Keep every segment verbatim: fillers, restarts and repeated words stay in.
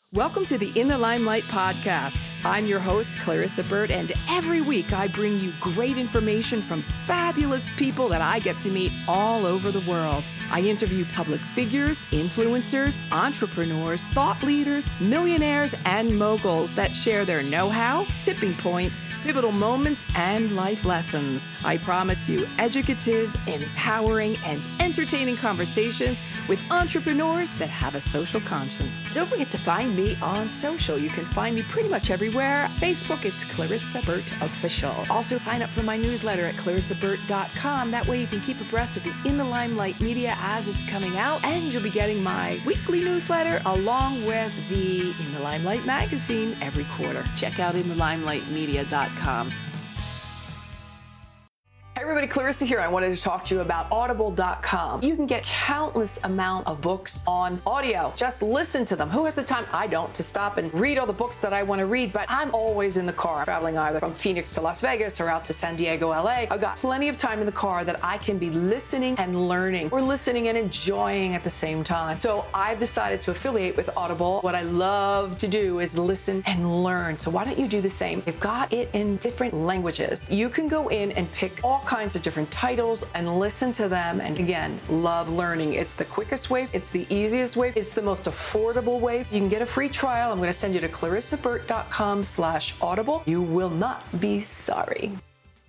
Welcome to the In the Limelight podcast. I'm your host, Clarissa Burt, and every week I bring you great information from fabulous people that I get to meet all over the world. I interview public figures, influencers, entrepreneurs, thought leaders, millionaires, and moguls that share their know-how, tipping points, pivotal moments, and life lessons. I promise you educative, empowering, and entertaining conversations with entrepreneurs that have a social conscience. Don't forget to find me on social. You can find me pretty much everywhere. Facebook, it's Clarissa Burt Official. Also, sign up for my newsletter at clarissa burt dot com. That way you can keep abreast of the In the Limelight media as it's coming out. And you'll be getting my weekly newsletter along with the In the Limelight magazine every quarter. Check out in the limelight media dot com. Hey everybody, Clarissa here. I wanted to talk to you about audible dot com. You can get countless amount of books on audio. Just listen to them. Who has the time? I don't, to stop and read all the books that I want to read, but I'm always in the car, traveling either from Phoenix to Las Vegas or out to San Diego, L A. I've got plenty of time in the car that I can be listening and learning, or listening and enjoying at the same time. So I've decided to affiliate with Audible. What I love to do is listen and learn. So why don't you do the same? They've got it in different languages. You can go in and pick all kinds of different titles and listen to them. And again, love learning. It's the quickest way. It's the easiest way. It's the most affordable way. You can get a free trial. I'm going to send you to clarissa burt dot com slash audible. You will not be sorry.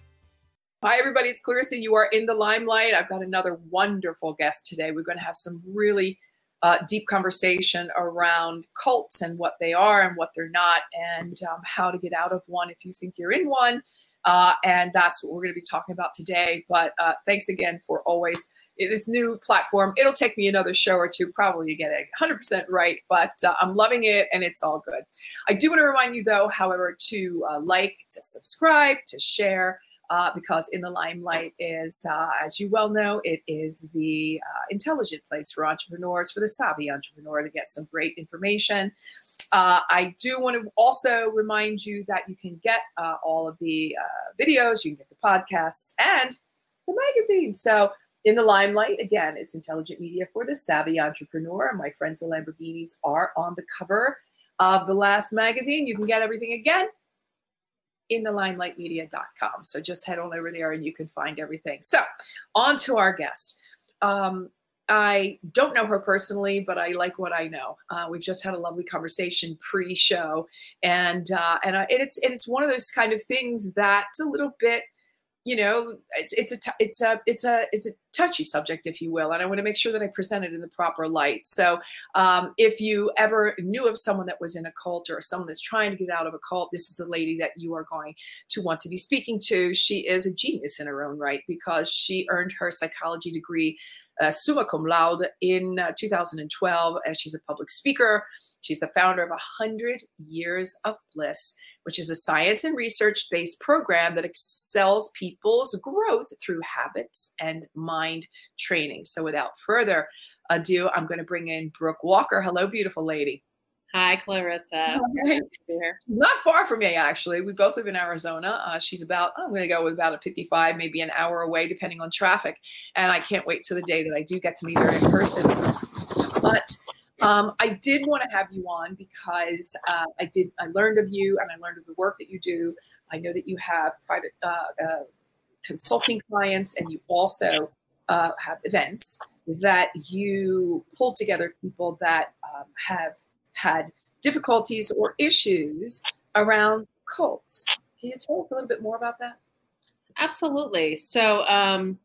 Hi, everybody. It's Clarissa. You are in the limelight. I've got another wonderful guest today. We're going to have some really uh, deep conversation around cults and what they are and what they're not, and um, how to get out of one if you think you're in one. Uh, and that's what we're going to be talking about today. But uh, thanks again for always this new platform. It'll take me another show or two probably to get it one hundred percent right, but uh, I'm loving it and it's all good. I do want to remind you, though, however, to uh, like, to subscribe, to share, uh, because In the Limelight is, uh, as you well know, it is the uh, intelligent place for entrepreneurs, for the savvy entrepreneur, to get some great information. Uh, I do want to also remind you that you can get uh, all of the uh, videos, you can get the podcasts and the magazine. So In the Limelight, again, it's intelligent media for the savvy entrepreneur. My friends, the Lamborghinis, are on the cover of the last magazine. You can get everything again in the limelight media dot com. So just head on over there and you can find everything. So on to our guest. Um, I don't know her personally, but I like what I know. Uh, we've just had a lovely conversation pre-show, and uh, and, I, and it's and it's one of those kind of things that's a little bit, you know, it's it's a t- it's a it's a it's a touchy subject, if you will, and I want to make sure that I present it in the proper light. So, um, if you ever knew of someone that was in a cult or someone that's trying to get out of a cult, this is a lady that you are going to want to be speaking to. She is a genius in her own right because she earned her psychology degree Uh, summa cum laude in uh, two thousand twelve, as she's a public speaker. She's the founder of one hundred Years of Bliss, which is a science and research-based program that excels people's growth through habits and mind training. So without further ado, I'm going to bring in Brooke Walker. Hello, beautiful lady. Hi, Clarissa. Okay. Not far from me, actually. We both live in Arizona. Uh, she's about, I'm going to go with about a fifty-five, maybe an hour away, depending on traffic. And I can't wait till the day that I do get to meet her in person. But um, I did want to have you on because uh, I did. I learned of you and I learned of the work that you do. I know that you have private uh, uh, consulting clients, and you also uh, have events that you pull together people that um, have had difficulties or issues around cults. Can you tell us a little bit more about that? Absolutely. So um,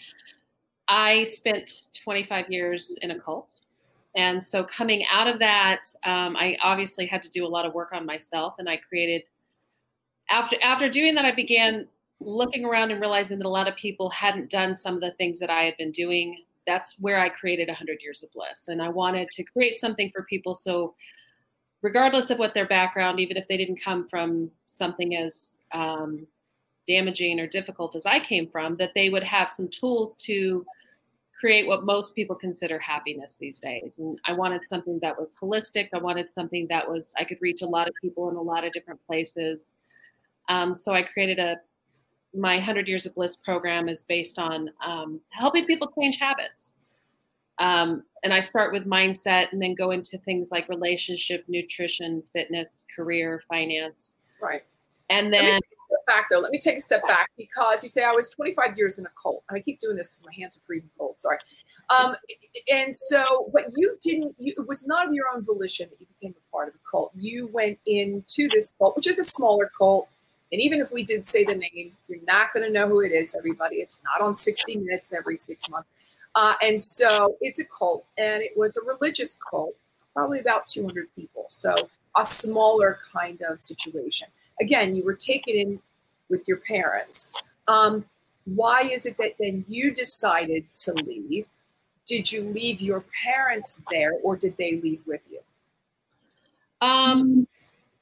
I spent twenty-five years in a cult. And so coming out of that, um, I obviously had to do a lot of work on myself. And I created, after after doing that, I began looking around and realizing that a lot of people hadn't done some of the things that I had been doing. That's where I created one hundred Years of Bliss. And I wanted to create something for people so regardless of what their background, even if they didn't come from something as um, damaging or difficult as I came from, that they would have some tools to create what most people consider happiness these days. And I wanted something that was holistic. I wanted something that was, I could reach a lot of people in a lot of different places. Um, so I created a, my one hundred Years of Bliss program is based on um, helping people change habits. Um, and I start with mindset and then go into things like relationship, nutrition, fitness, career, finance. Right. And then Let me take a step back though. Let me take a step back because you say I was twenty-five years in a cult. And I keep doing this because my hands are freezing cold. Sorry. Um, and so, but you didn't, you, it was not of your own volition that you became a part of a cult. You went into this cult, which is a smaller cult. And even if we did say the name, you're not going to know who it is, everybody. It's not on sixty minutes every six months. Uh, and so it's a cult, and it was a religious cult, probably about two hundred people. So a smaller kind of situation. Again, you were taken in with your parents. Um, why is it that then you decided to leave? Did you leave your parents there, or did they leave with you? Um,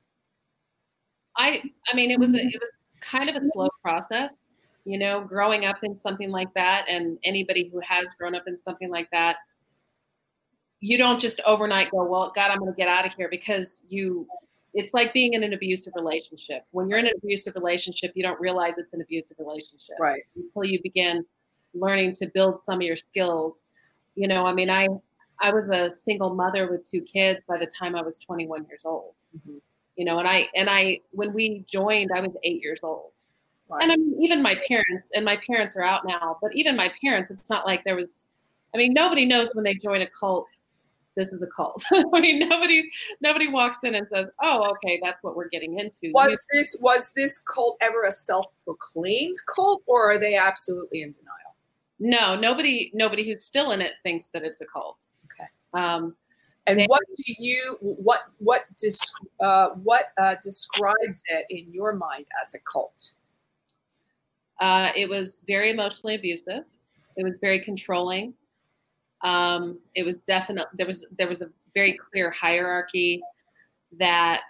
I, I mean, it was, a, it was kind of a slow process, you know, growing up in something like that. And anybody who has grown up in something like that, you don't just overnight go, well, God, I'm going to get out of here, because you, it's like being in an abusive relationship. When you're in an abusive relationship, you don't realize it's an abusive relationship. Right. Until you begin learning to build some of your skills. You know, I mean, I, I was a single mother with two kids by the time I was twenty-one years old. Mm-hmm. You know, and I, and I, when we joined, I was eight years old. Right. And I mean, even my parents, and my parents are out now, but even my parents, it's not like there was, I mean, nobody knows when they join a cult, this is a cult. I mean, nobody, nobody walks in and says, oh, okay, that's what we're getting into. Was you, this, was this cult ever a self-proclaimed cult, or are they absolutely in denial? No, nobody, nobody who's still in it thinks that it's a cult. Okay. Um, and they, what do you, what, what, uh, what uh, describes it in your mind as a cult? Uh, it was very emotionally abusive. It was very controlling. Um, it was definitely, there was, there was a very clear hierarchy that,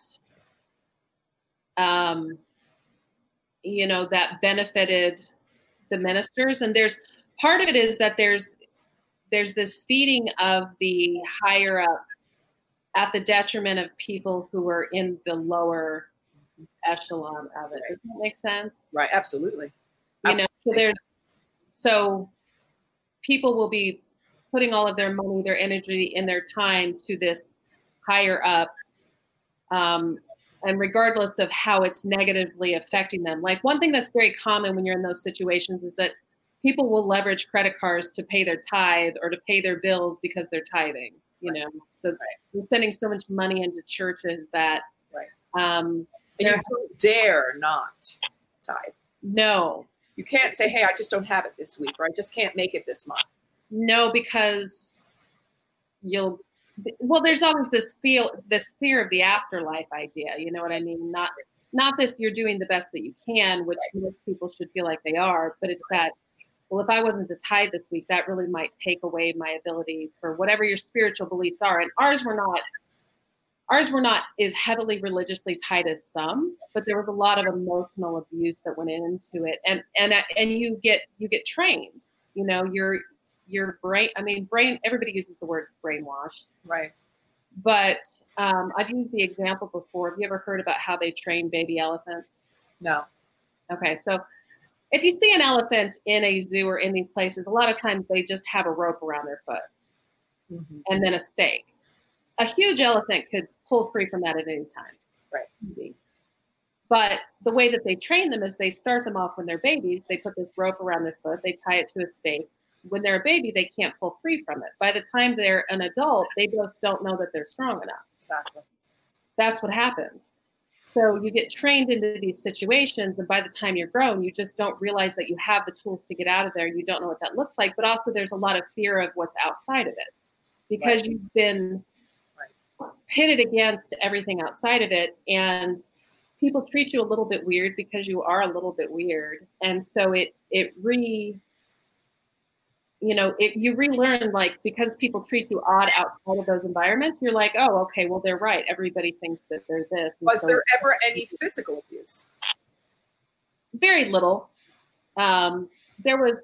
um, you know, that benefited the ministers. And there's, part of it is that there's, there's this feeding of the higher up at the detriment of people who are in the lower echelon of it. Does that make sense? Right. Absolutely. You know, so there's, so people will be putting all of their money, their energy, and their time to this higher up, um, and regardless of how it's negatively affecting them. Like, one thing that's very common when you're in those situations is that people will leverage credit cards to pay their tithe or to pay their bills because they're tithing, you know. So right. They're sending so much money into churches that right. um, and you don't dare not tithe. No. You can't say, hey, I just don't have it this week, or I just can't make it this month. No, because you'll, well, there's always this feel, this fear of the afterlife idea. You know what I mean? Not, not this, you're doing the best that you can, which right. most people should feel like they are, but it's that, well, if I wasn't to tithe this week, that really might take away my ability for whatever your spiritual beliefs are. And ours were not, ours were not as heavily religiously tied as some, but there was a lot of emotional abuse that went into it. And, and, and you get, you get trained, you know, you're, your brain, I mean, brain, everybody uses the word brainwashed. Right. But um, I've used the example before. Have you ever heard about how they train baby elephants? No. Okay. So if you see an elephant in a zoo or in these places, a lot of times they just have a rope around their foot mm-hmm. and then a stake. A huge elephant could pull free from that at any time. Right. Easy. But the way that they train them is they start them off when they're babies. They put this rope around their foot. They tie it to a stake. When they're a baby, they can't pull free from it. By the time they're an adult, they just don't know that they're strong enough. Exactly. That's what happens. So you get trained into these situations, and by the time you're grown, you just don't realize that you have the tools to get out of there. You don't know what that looks like, but also there's a lot of fear of what's outside of it because right. you've been right. pitted against everything outside of it, and people treat you a little bit weird because you are a little bit weird. And so it it re you know, it, you relearn, like, because people treat you odd outside of those environments, you're like, oh, okay, well, they're right. Everybody thinks that they're this. And Was so there ever any physical abuse? Very little. Um, there was,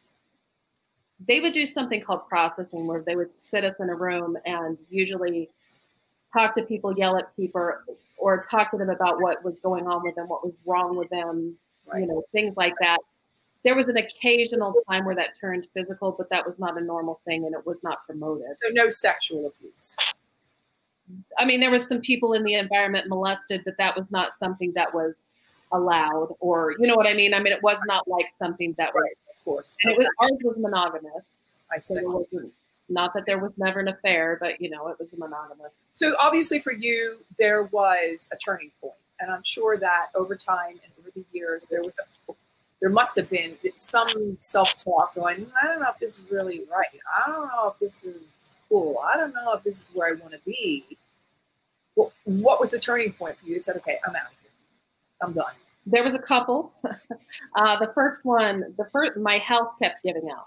they would do something called processing, where they would sit us in a room and usually talk to people, yell at people, or, or talk to them about what was going on with them, what was wrong with them, right. you know, things like that. there was an occasional time where that turned physical, but that was not a normal thing and it was not promoted. So no sexual abuse. I mean, there was some people in the environment molested, but that was not something that was allowed, or, you know what I mean? I mean, it was not like something that was, right, of course. And it was, ours was monogamous. I see. So it wasn't, not that there was never an affair, but, you know, it was monogamous. So obviously for you, there was a turning point. And I'm sure that over time and over the years, there was a, there must have been some self-talk going, I don't know if this is really right. I don't know if this is cool. I don't know if this is where I want to be. Well, what was the turning point for you? You said, okay, I'm out of here. I'm done. There was a couple. uh, the first one, the first, my health kept giving out.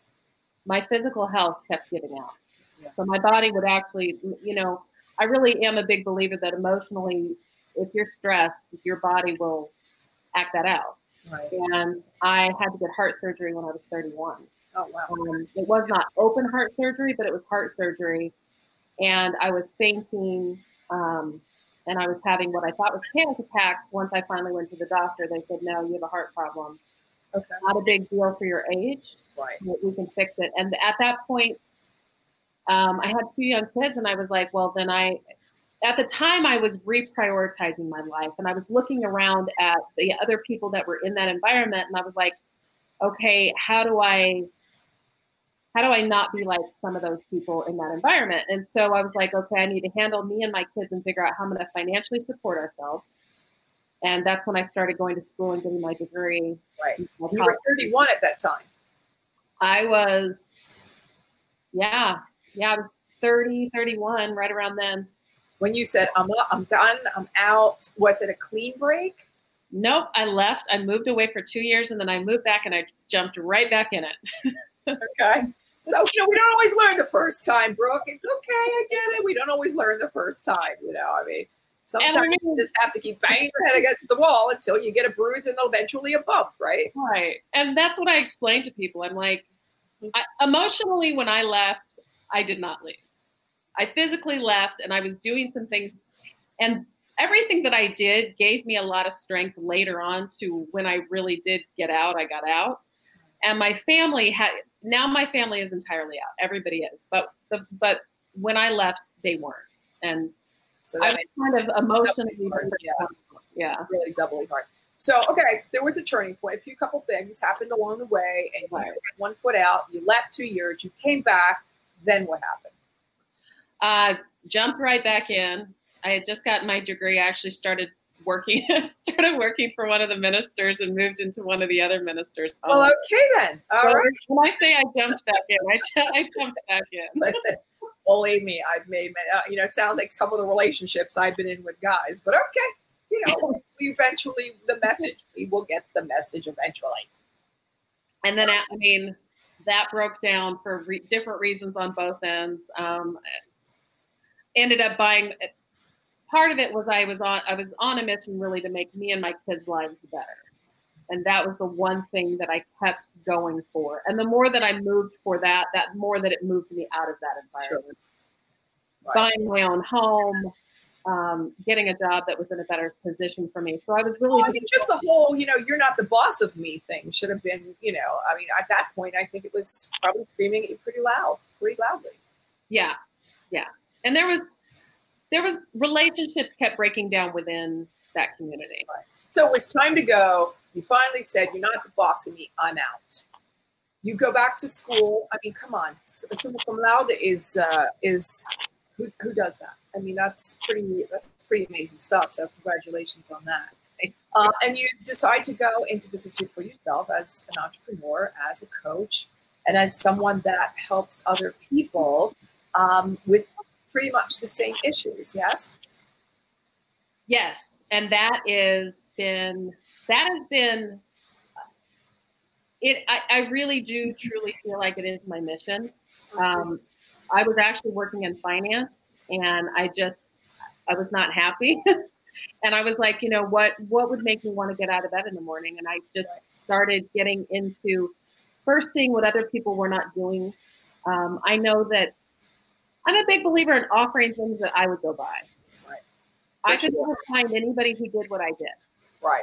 My physical health kept giving out. Yeah. So my body would actually, you know, I really am a big believer that emotionally, if you're stressed, your body will act that out. Right. And I had to get heart surgery when I was thirty-one. Oh, wow. Um, it was not open heart surgery, but it was heart surgery. And I was fainting. Um, and I was having what I thought was panic attacks. Once I finally went to the doctor, they said, no, you have a heart problem. Okay. It's not a big deal for your age. Right. We can fix it. And at that point, um, I had two young kids, and I was like, well, then I, at the time I was reprioritizing my life, and I was looking around at the other people that were in that environment. And I was like, okay, how do I, how do I not be like some of those people in that environment? And so I was like, okay, I need to handle me and my kids and figure out how I'm going to financially support ourselves. And that's when I started going to school and getting my degree. Right. You were thirty-one at that time. I was, yeah, yeah, I was thirty, thirty-one, right around then. When you said, I'm up, I'm done, I'm out, was it a clean break? Nope, I left. I moved away for two years, and then I moved back, and I jumped right back in it. Okay. So, you know, we don't always learn the first time, Brooke. It's okay. I get it. We don't always learn the first time, you know. I mean, sometimes I mean, you just have to keep banging your head against the wall until you get a bruise and eventually a bump, right? Right. And that's what I explain to people. I'm like, I, emotionally, when I left, I did not leave. I physically left, and I was doing some things. And everything that I did gave me a lot of strength later on to when I really did get out, I got out. And my family had, now my family is entirely out. Everybody is. But the, but when I left, they weren't. And so I was kind of emotionally hard. Yeah. yeah. Really doubly hard. So, okay, there was a turning point. A few couple things happened along the way, and you had one foot out. You left two years. You came back. Then what happened? Uh, jumped right back in. I had just gotten my degree. I actually started working started working for one of the ministers and moved into one of the other ministers' homes. Well, okay then. All so right. When I say I jumped back in, I, ju- I jumped back in. Listen, believe me, I've made, uh, you know, it sounds like some of the relationships I've been in with guys, but okay, you know, we eventually, the message, we will get the message eventually. And then, I mean, that broke down for re- different reasons on both ends. Um, ended up buying. Part of it was I was on I was on a mission really to make me and my kids' lives better. And that was the one thing that I kept going for. And the more that I moved for that, that more that it moved me out of that environment. Sure. Right. Buying my own home, um, getting a job that was in a better position for me. So I was really well, I mean, just the whole, you know, you're not the boss of me thing should have been, you know, I mean, at that point, I think it was probably screaming at you pretty loud, pretty loudly. Yeah. Yeah. And there was, There was relationships kept breaking down within that community. Right. So it was time to go. You finally said, you're not the boss of me, I'm out. You go back to school. I mean, come on. Summa cum laude is, uh, is who, who does that? I mean, that's pretty, that's pretty amazing stuff. So congratulations on that. Uh, and you decide to go into business for yourself as an entrepreneur, as a coach, and as someone that helps other people um, with pretty much the same issues, yes? Yes, and that is been, that has been, it. I, I really do truly feel like it is my mission. Um, I was actually working in finance, and I just, I was not happy. And I was like, you know, what, what would make me want to get out of bed in the morning? And I just started getting into first seeing what other people were not doing. Um, I know that I'm a big believer in offering things that I would go buy. Right. I could never find anybody who did what I did. Right.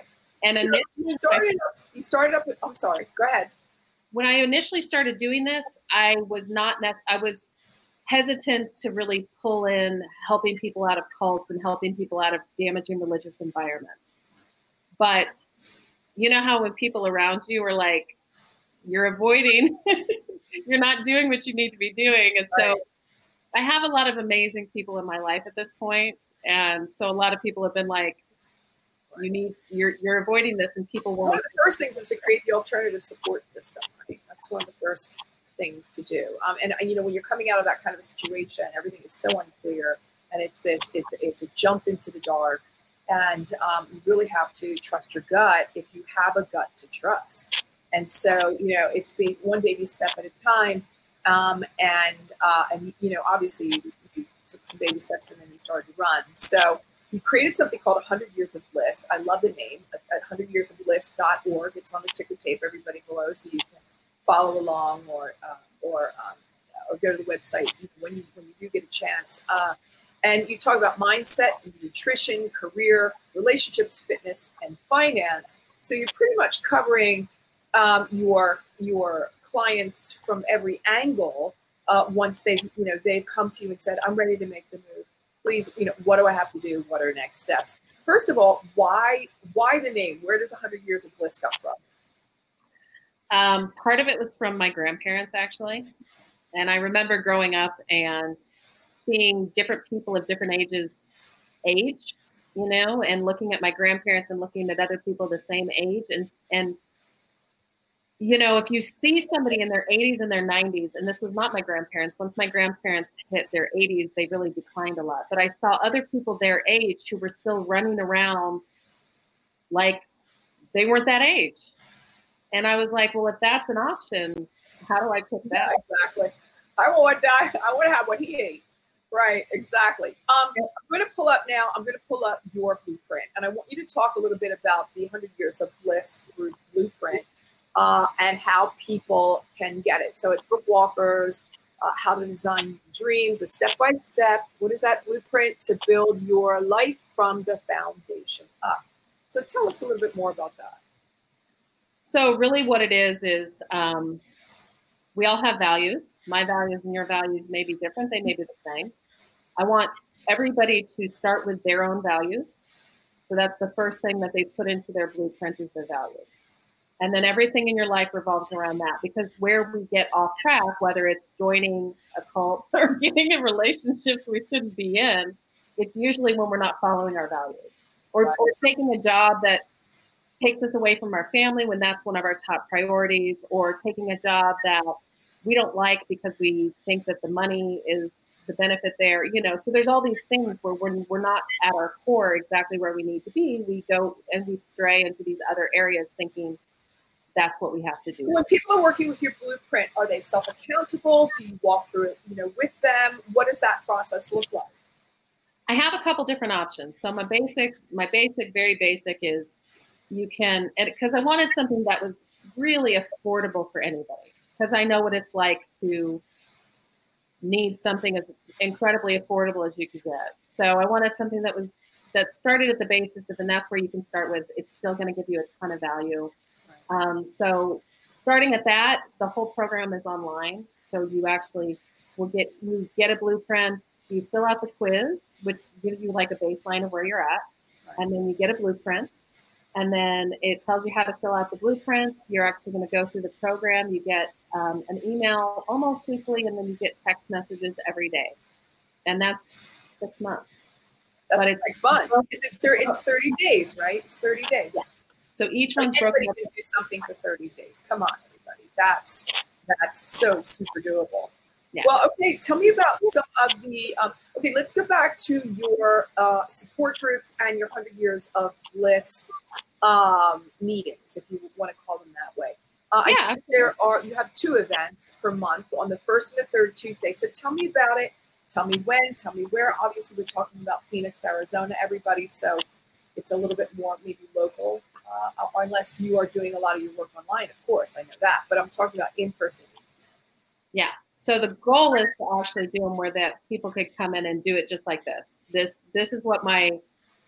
And so initially, you started, up, you started up with, I'm sorry, go ahead. When I initially started doing this, I was not, I was hesitant to really pull in helping people out of cults and helping people out of damaging religious environments. But you know how when people around you are like, you're avoiding, you're not doing what you need to be doing. And so Right. I have a lot of amazing people in my life at this point. And so a lot of people have been like, you need, you're, you're avoiding this, and people won't. One of the first things is to create the alternative support system, right? That's one of the first things to do. Um, and, you know, when you're coming out of that kind of a situation, everything is so unclear, and it's this, it's, it's a jump into the dark. And um, you really have to trust your gut if you have a gut to trust. And so, you know, it's being one baby step at a time. Um, and, uh, and, you know, obviously you, you took some baby steps and then you started to run. So you created something called one hundred years of bliss. I love the name, at one hundred years of bliss dot org. It's on the ticker tape, everybody below, so you can follow along or uh, or um, or go to the website when you when you do get a chance. Uh, and you talk about mindset, nutrition, career, relationships, fitness, and finance. So you're pretty much covering um, your your clients from every angle. Uh, once they've you know they've come to you and said, "I'm ready to make the move. Please, you know, what do I have to do? What are next steps?" First of all, why why the name? Where does one hundred years of bliss come from? Um, part of it was from my grandparents, actually. And I remember growing up and seeing different people of different ages age, you know, and looking at my grandparents and looking at other people the same age. And, and you know, if you see somebody in their eighties and their nineties, and this was not my grandparents, once my grandparents hit their eighties, they really declined a lot. But I saw other people their age who were still running around like they weren't that age. And I was like, well, if that's an option, how do I pick that? Yeah, exactly. I want to die. I want to have what he ate. Right, exactly. Um, I'm going to pull up now, I'm going to pull up your blueprint. And I want you to talk a little bit about the one hundred years of bliss blueprint. Uh, and how people can get it. So it's book walkers, uh, how to design dreams, a step-by-step. What is that blueprint to build your life from the foundation up? So tell us a little bit more about that. So really what it is, is um, we all have values. My values and your values may be different. They may be the same. I want everybody to start with their own values. So that's the first thing that they put into their blueprint is their values. And then everything in your life revolves around that, because where we get off track, whether it's joining a cult or getting in relationships we shouldn't be in, it's usually when we're not following our values, or, right. or taking a job that takes us away from our family when that's one of our top priorities, or taking a job that we don't like because we think that the money is the benefit there, you know. So there's all these things where when we're not at our core exactly where we need to be, we go and we stray into these other areas thinking that's what we have to do. So when people are working with your blueprint, are they self-accountable? Do you walk through it, you know, with them? What does that process look like? I have a couple different options. So my basic, my basic, very basic is you can, and because I wanted something that was really affordable for anybody, because I know what it's like to need something as incredibly affordable as you could get. So I wanted something that was, that started at the basis of, and that's where you can start with, it's still going to give you a ton of value. Um, so starting at that, the whole program is online. So you actually will get, you get a blueprint, you fill out the quiz, which gives you like a baseline of where you're at. Right. And then you get a blueprint, and then it tells you how to fill out the blueprint. You're actually going to go through the program. You get um, an email almost weekly, and then you get text messages every day. And that's six months. That's but it's fun. Is it thir- it's thirty days, right? It's thirty days. Yeah. So each one's broken broken up. Can do something for thirty days. Come on, everybody. That's that's so super doable. Yeah. Well, okay. Tell me about some of the. Um, okay, let's go back to your uh, support groups and your one hundred years of bliss um, meetings, if you want to call them that way. Uh, yeah. I think there are. You have two events per month on the first and the third Tuesday. So tell me about it. Tell me when. Tell me where. Obviously, we're talking about Phoenix, Arizona, everybody. So it's a little bit more maybe local. Uh, unless you are doing a lot of your work online, of course, I know that. But I'm talking about in-person meetings. Yeah. So the goal is to actually do them where that people could come in and do it just like this. This this is what my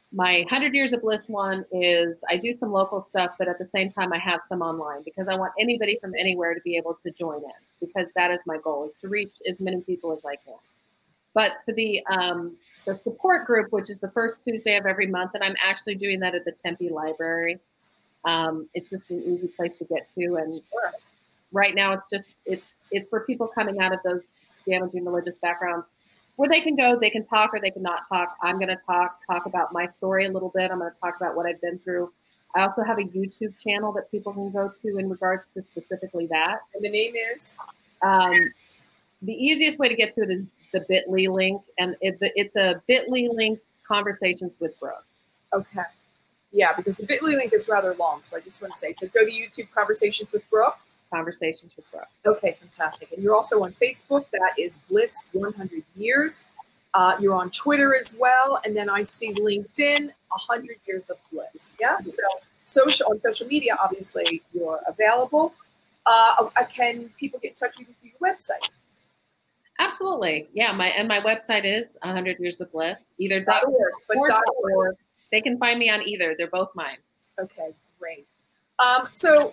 My one hundred Years of Bliss one is I do some local stuff, but at the same time, I have some online because I want anybody from anywhere to be able to join in, because that is my goal, is to reach as many people as I can. But for the um, the support group, which is the first Tuesday of every month, and I'm actually doing that at the Tempe Library. Um, it's just an easy place to get to, and right now it's just it's it's for people coming out of those damaging religious backgrounds, where they can go, they can talk, or they can not talk. I'm going to talk, talk about my story a little bit. I'm going to talk about what I've been through. I also have a YouTube channel that people can go to in regards to specifically that. And the name is? Um, the easiest way to get to it is the bit dot l y link. And it, it's a bit dot l y link, Conversations with Brooke. Okay. Yeah, because the bit dot l y link is rather long. So I just want to say, so go to YouTube, Conversations with Brooke. Conversations with Brooke. Okay, fantastic. And you're also on Facebook. That is Bliss one hundred Years. Uh, you're on Twitter as well. And then I see LinkedIn, one hundred Years of Bliss. Yeah, so social on social media, obviously, you're available. Uh, can people get in touch with you through your website? Absolutely. Yeah, my and my website is one hundred Years of Bliss, either Dot org, but or dot org. org. They can find me on either. They're both mine. Okay, great. Um, so,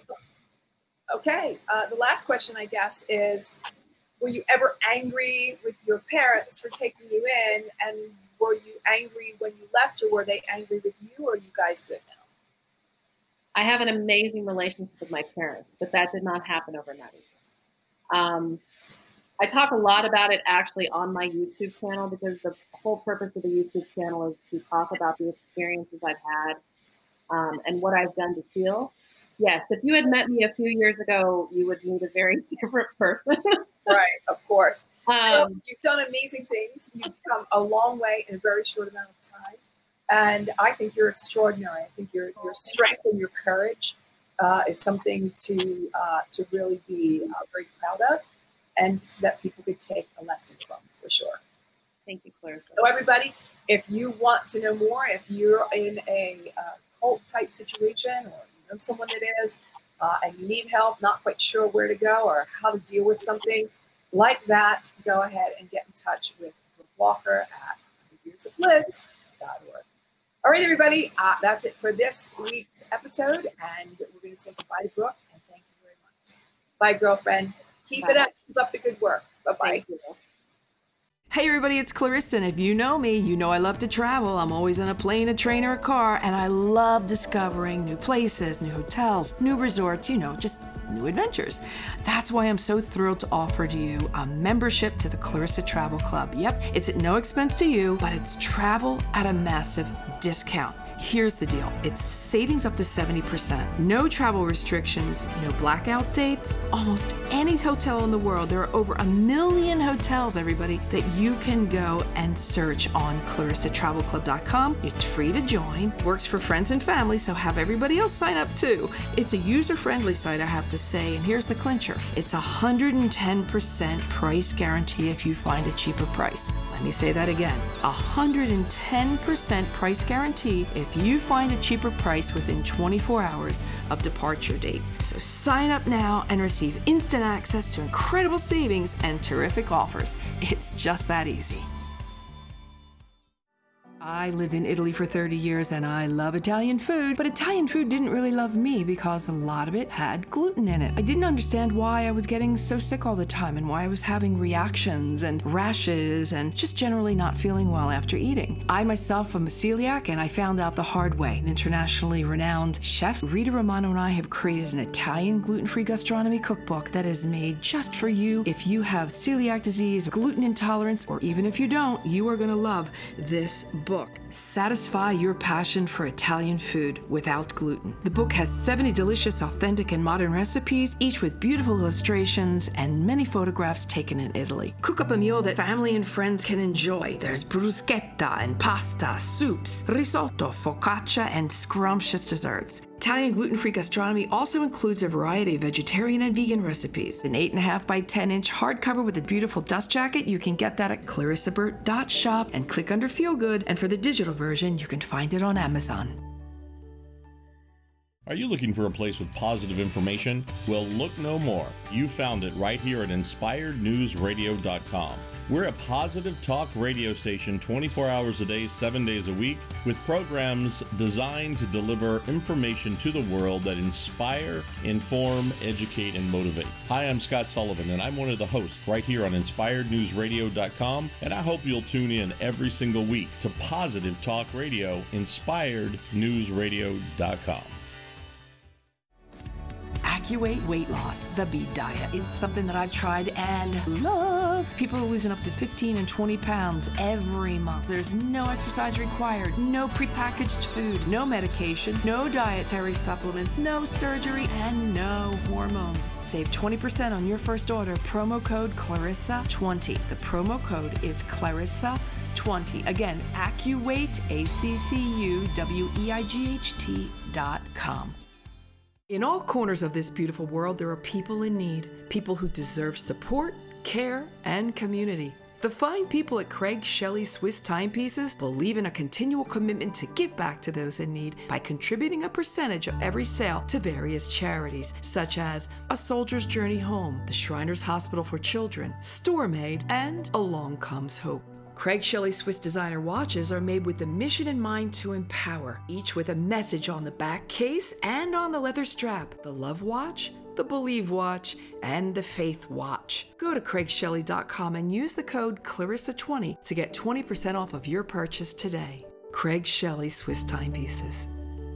okay, uh, the last question, I guess, is, were you ever angry with your parents for taking you in? And were you angry when you left, or were they angry with you, or are you guys good now? I have an amazing relationship with my parents, but that did not happen overnight. Um, I talk a lot about it actually on my YouTube channel, because the whole purpose of the YouTube channel is to talk about the experiences I've had um, and what I've done to heal. Yes, if you had met me a few years ago, you would meet a very different person. Right, of course. Um, well, you've done amazing things. You've come a long way in a very short amount of time. And I think you're extraordinary. I think your your strength and your courage uh, is something to uh, to really be uh, very proud of, and that people could take a lesson from, for sure. Thank you, Clarissa. So everybody, if you want to know more, if you're in a uh, cult type situation, or you know someone that is, uh, and you need help, not quite sure where to go or how to deal with something like that, go ahead and get in touch with Brooke Walker at one hundred years of bliss dot org. All right, everybody, uh, that's it for this week's episode, and we're going to say goodbye to Brooke, and thank you very much. Bye, girlfriend. Keep Bye. it up. Keep up the good work. Bye-bye. Thank you. Hey everybody, it's Clarissa, and if you know me, you know I love to travel. I'm always on a plane, a train, or a car, and I love discovering new places, new hotels, new resorts, you know, just new adventures. That's why I'm so thrilled to offer to you a membership to the Clarissa Travel Club. Yep, it's at no expense to you, but it's travel at a massive discount. Here's the deal. It's savings up to seventy percent. No travel restrictions, no blackout dates. Almost any hotel in the world. There are over a million hotels, everybody, that you can go and search on Clarissa Travel Club dot com. It's free to join. Works for friends and family, so have everybody else sign up too. It's a user-friendly site, I have to say, and here's the clincher. It's a one hundred ten percent price guarantee if you find a cheaper price. Let me say that again. one hundred ten percent price guarantee if you find a cheaper price within twenty-four hours of departure date. So sign up now and receive instant access to incredible savings and terrific offers. It's just that easy. I lived in Italy for thirty years and I love Italian food, but Italian food didn't really love me because a lot of it had gluten in it. I didn't understand why I was getting so sick all the time and why I was having reactions and rashes and just generally not feeling well after eating. I myself am a celiac, and I found out the hard way. An internationally renowned chef, Rita Romano, and I have created an Italian gluten-free gastronomy cookbook that is made just for you. If you have celiac disease, gluten intolerance, or even if you don't, you are going to love this book. Satisfy your passion for Italian food without gluten. The book has seventy delicious, authentic, and modern recipes, each with beautiful illustrations and many photographs taken in Italy. Cook up a meal that family and friends can enjoy. There's bruschetta and pasta, soups, risotto, focaccia, and scrumptious desserts. Italian gluten-free gastronomy also includes a variety of vegetarian and vegan recipes. An eight point five by ten inch hardcover with a beautiful dust jacket. You can get that at clarissa burt dot shop and click under Feel Good. And for the digital version, you can find it on Amazon. Are you looking for a place with positive information? Well, look no more. You found it right here at inspired news radio dot com. We're a positive talk radio station twenty-four hours a day, seven days a week, with programs designed to deliver information to the world that inspire, inform, educate, and motivate. Hi, I'm Scott Sullivan, and I'm one of the hosts right here on inspired news radio dot com, and I hope you'll tune in every single week to Positive Talk Radio, inspired news radio dot com. AccuWeight Weight Loss, the beet diet. It's something that I've tried and love. People are losing up to fifteen and twenty pounds every month. There's no exercise required, no prepackaged food, no medication, no dietary supplements, no surgery, and no hormones. Save twenty percent on your first order. Promo code Clarissa twenty. The promo code is Clarissa twenty. Again, AccuWeight, A C C U W E I G H T dot com. In all corners of this beautiful world, there are people in need, people who deserve support, care, and community. The fine people at Craig Shelley Swiss Timepieces believe in a continual commitment to give back to those in need by contributing a percentage of every sale to various charities, such as A Soldier's Journey Home, the Shriners Hospital for Children, Store Made, and Along Comes Hope. Craig Shelley Swiss designer watches are made with the mission in mind to empower, each with a message on the back case and on the leather strap. The Love Watch, the Believe Watch, and the Faith Watch. Go to Craig Shelley dot com and use the code Clarissa twenty to get twenty percent off of your purchase today. Craig Shelley Swiss Timepieces.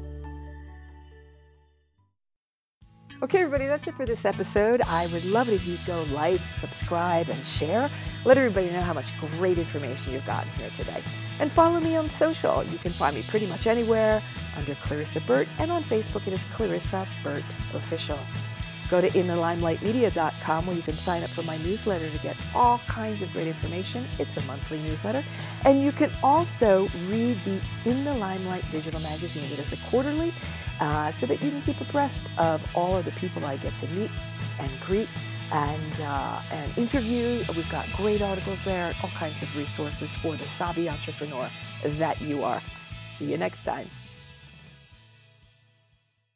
Okay, everybody, that's it for this episode. I would love it if you'd go like, subscribe, and share. Let everybody know how much great information you've gotten here today. And follow me on social. You can find me pretty much anywhere under Clarissa Burt, and on Facebook it is Clarissa Burt Official. Go to in the limelight media dot com where you can sign up for my newsletter to get all kinds of great information. It's a monthly newsletter. And you can also read the In the Limelight digital magazine. It is a quarterly, uh, so that you can keep abreast of all of the people I get to meet and greet and, uh, and interview. We've got great articles there, all kinds of resources for the savvy entrepreneur that you are. See you next time.